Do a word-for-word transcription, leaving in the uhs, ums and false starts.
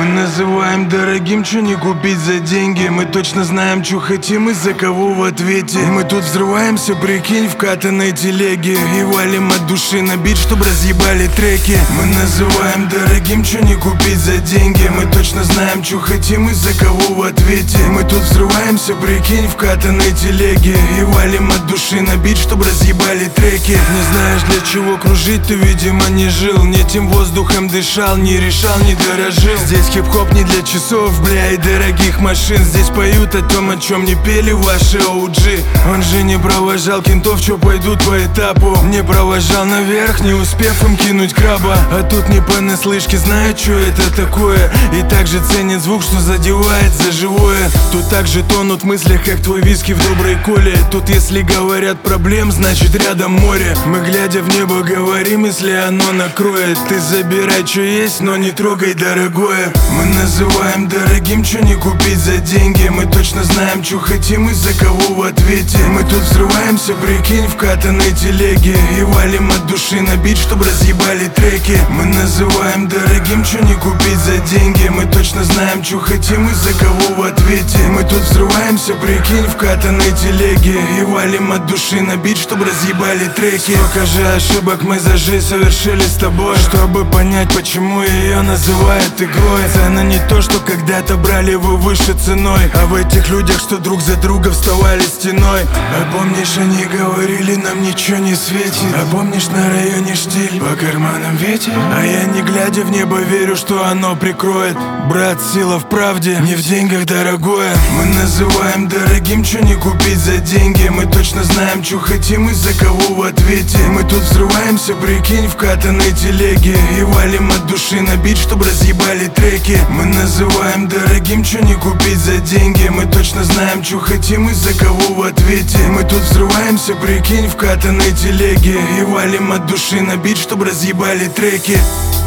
называем дорогим, чё не купить за деньги. Мы точно знаем, чё хотим и за кого в ответе. Мы тут взрываемся, прикинь, в катанной телеге и валим от души на бит, чтоб разъебали треки. Мы называем дорогим, чё не купить за деньги. Мы точно знаем, чё хотим и за кого в ответе. Мы тут взрываемся, прикинь, в катанной телеге и валим от души на бит, чтоб разъебали треки. Не знаешь, для чего кружить, ты, видимо, не жил, не тем воздухом дышал, не решал, не дорожил. Здесь хип-хоп не для часов, бля, и дорогих машин. Здесь поют о том, о чем не пели ваши оу джи. Он же не провожал кентов, чё пойдут по этапу. Не провожал наверх, не успев им кинуть краба. А тут не понаслышке знают, чё это такое. И также ценят звук, что задевает за живое. Тут также тонут в мыслях, как твой виски в доброй коле. Тут если говорят проблем, значит рядом море. Мы глядя в небо говорим, если оно накроет. Ты забирай, чё есть, но не трогай дорогое. Мы называем дорогим, чё не купить за деньги. Мы точно знаем, чё хотим и за кого в ответе. Мы тут взрываемся, прикинь, в катанной телеге и валим от души на бит, чтоб разъебали треки. Мы называем дорогим, чё не купить за деньги. Мы точно знаем, чё хотим и за кого в ответе. Мы тут взрываемся, прикинь, в катанной телеге и валим от души на бит, чтоб разъебали треки. Сколько же ошибок мы за жизнь совершили с тобой, чтобы понять, почему ее называют игрой. Цена не то, что когда-то брали вы выше ценой, а в этих людях, что друг за друга вставали стеной. А помнишь, они говорили, нам ничего не светит. А помнишь, на районе штиль, по карманам ветер. А я, не глядя в небо, верю, что оно прикроет. Брат, сила в правде, не в деньгах, дорогое. Мы называем дорогим, чё не купить за деньги. Мы точно знаем, чё хотим и за кого в ответе. Мы тут взрываемся, прикинь, в катанной телеге и валим от души на бит, чтоб разъебали треки. Мы называем дорогим, чё не купить за деньги. Мы точно знаем, чё хотим и за кого в ответе. Мы тут взрываемся, прикинь, в катанной телеге и валим от души на бит, чтоб разъебали треки.